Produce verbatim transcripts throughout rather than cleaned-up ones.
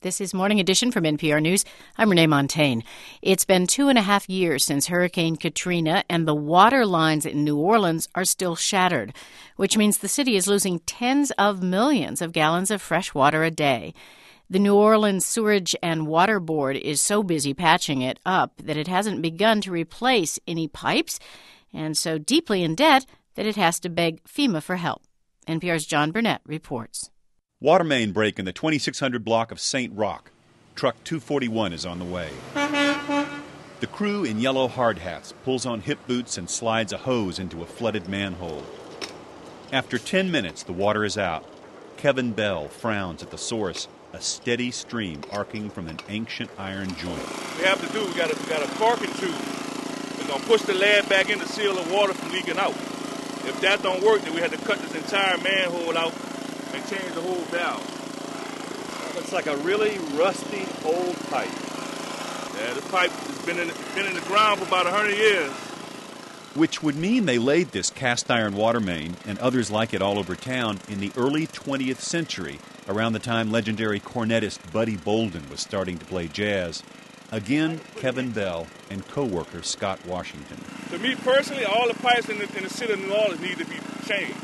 This is Morning Edition from N P R News. I'm Renee Montaigne. It's been two and a half years since Hurricane Katrina, and the water lines in New Orleans are still shattered, which means the city is losing tens of millions of gallons of fresh water a day. The New Orleans Sewerage and Water Board is so busy patching it up that it hasn't begun to replace any pipes, and so deeply in debt that it has to beg FEMA for help. N P R's John Burnett reports. Water main break in the twenty-six hundred block of Saint Roch. Truck two forty-one is on the way. The crew in yellow hard hats pulls on hip boots and slides a hose into a flooded manhole. After ten minutes, the water is out. Kevin Bell frowns at the source, a steady stream arcing from an ancient iron joint. What we have to do, we got a, we got a corking tube. We're going to push the lead back in to seal the water from leaking out. If that don't work, then we have to cut this entire manhole out and change the whole valve. Looks like a really rusty old pipe. Yeah, the pipe has been in, been in the ground for about one hundred years. Which would mean they laid this cast iron water main and others like it all over town in the early twentieth century, around the time legendary cornetist Buddy Bolden was starting to play jazz. Again, Kevin Bell and co-worker Scott Washington. To me personally, all the pipes in the, in the city of New Orleans need to be changed.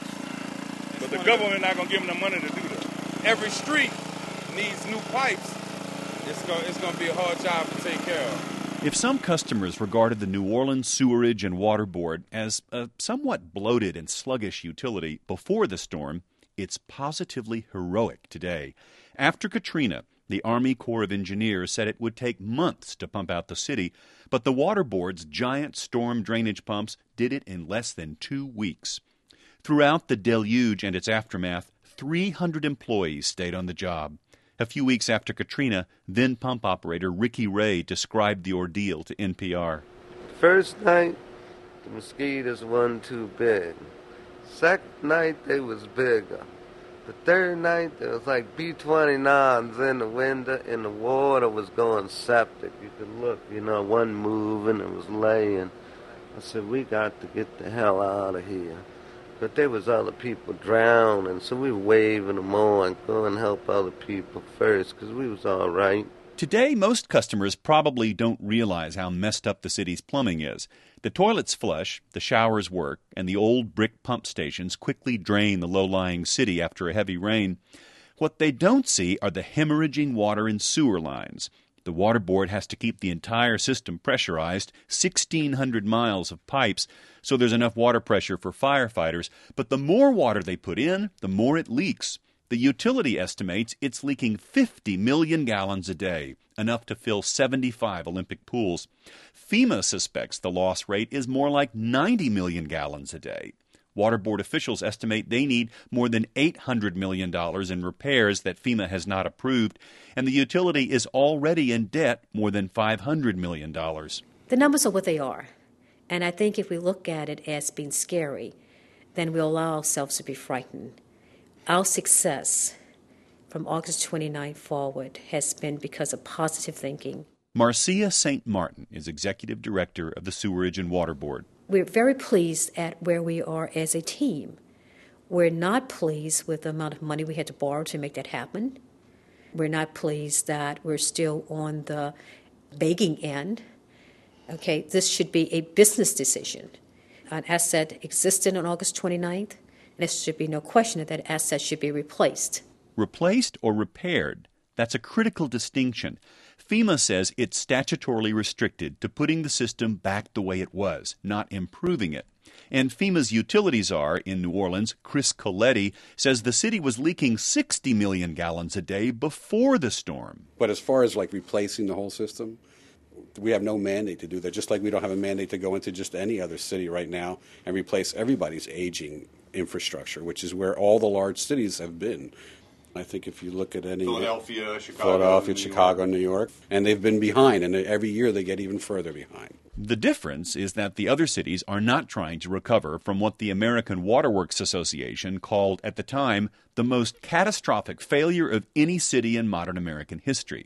But the government not going to give them the money to do that. Every street needs new pipes. It's going, it's going to be a hard job to take care of. If some customers regarded the New Orleans Sewerage and Water Board as a somewhat bloated and sluggish utility before the storm, it's positively heroic today. After Katrina, the Army Corps of Engineers said it would take months to pump out the city, but the Water Board's giant storm drainage pumps did it in less than two weeks. Throughout the deluge and its aftermath, three hundred employees stayed on the job. A few weeks after Katrina, then pump operator Ricky Ray described the ordeal to N P R. First night, the mosquitoes wasn't too big. Second night, they was bigger. The third night, there was like B twenty-nines in the window, and the water was going septic. You could look, you know, one moving, it was laying. I said, we got to get the hell out of here. But there was other people drowning, so we were waving them on, go and help other people first, because we was all right. Today, most customers probably don't realize how messed up the city's plumbing is. The toilets flush, the showers work, and the old brick pump stations quickly drain the low-lying city after a heavy rain. What they don't see are the hemorrhaging water and sewer lines. The Water Board has to keep the entire system pressurized, sixteen hundred miles of pipes, so there's enough water pressure for firefighters. But the more water they put in, the more it leaks. The utility estimates it's leaking fifty million gallons a day, enough to fill seventy-five Olympic pools. FEMA suspects the loss rate is more like ninety million gallons a day. Water Board officials estimate they need more than eight hundred million dollars in repairs that FEMA has not approved, and the utility is already in debt more than five hundred million dollars. The numbers are what they are, and I think if we look at it as being scary, then we'll allow ourselves to be frightened. Our success from August twenty-ninth forward has been because of positive thinking. Marcia Saint Martin is executive director of the Sewerage and Water Board. We're very pleased at where we are as a team. We're not pleased with the amount of money we had to borrow to make that happen. We're not pleased that we're still on the begging end. Okay, this should be a business decision. An asset existed on August twenty-ninth, and there should be no question that that asset should be replaced. Replaced or repaired? That's a critical distinction. FEMA says it's statutorily restricted to putting the system back the way it was, not improving it. And FEMA's utility czar in New Orleans, Chris Coletti, says the city was leaking sixty million gallons a day before the storm. But as far as like replacing the whole system, we have no mandate to do that, just like we don't have a mandate to go into just any other city right now and replace everybody's aging infrastructure, which is where all the large cities have been. I think if you look at any... Philadelphia, Chicago, Philadelphia, New Chicago, York. New York. And they've been behind, and every year they get even further behind. The difference is that the other cities are not trying to recover from what the American Waterworks Association called, at the time, the most catastrophic failure of any city in modern American history.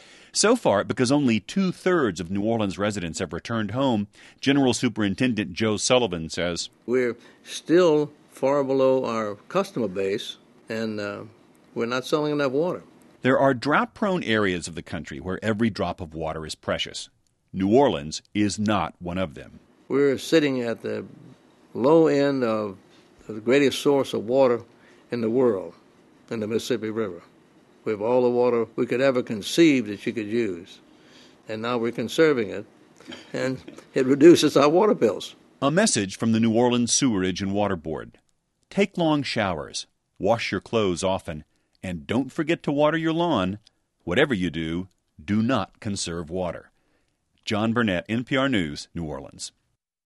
So far, because only two-thirds of New Orleans residents have returned home, General Superintendent Joe Sullivan says, We're still far below our customer base, and uh, we're not selling enough water. There are drought-prone areas of the country where every drop of water is precious. New Orleans is not one of them. We're sitting at the low end of the greatest source of water in the world, in the Mississippi River. We have all the water we could ever conceive that you could use. And now we're conserving it, and it reduces our water bills. A message from the New Orleans Sewerage and Water Board. Take long showers, wash your clothes often, and don't forget to water your lawn. Whatever you do, do not conserve water. John Burnett, N P R News, New Orleans.